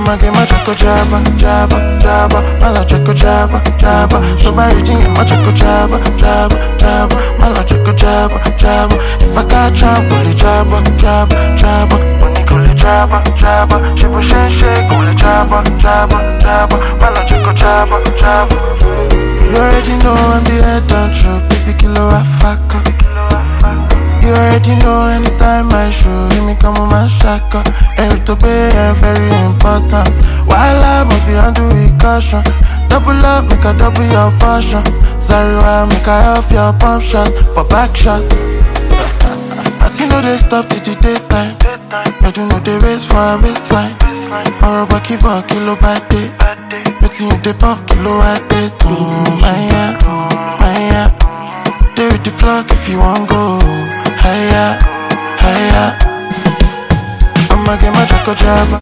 I'ma get my choco jabba, jabba, jabba. Mala choco jabba, jabba. To buy reading my choco jabba, jabba, jabba. Mala choco jabba, jabba. If I got tramp, bully jabba, jabba, jabba. Money gully jabba, jabba. She push and shake, gully jabba, jabba, jabba. Mala choco jabba, jabba. You already know I'm the head on true, baby kilo afaka. You already know anytime I show you me come on my shaka. Every to pay and very important. While I must be under caution. Double up, make a double your passion. Sorry, why make I off your pump shot for back shot. But you know they stop till the daytime. But you know they race for a baseline. Or a bucky kilo by day. But you they pop kilo a day too. My They with the plug if you want go. Higher, higher. I'ma get my choco jabba.